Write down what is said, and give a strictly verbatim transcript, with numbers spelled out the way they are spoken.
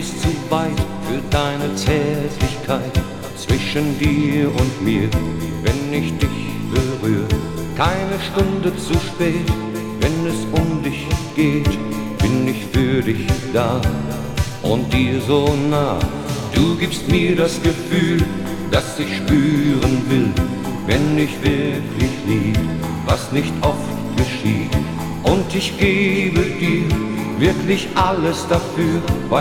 bist zu weit für deine Zärtlichkeit zwischen dir und mir, wenn ich dich berühre. Keine Stunde zu spät, wenn es um dich geht, bin ich für dich da und dir so nah. Du gibst mir das Gefühl, das ich spüren will, wenn ich wirklich lieb, was nicht oft geschieht. Und ich gebe dir wirklich alles dafür, weil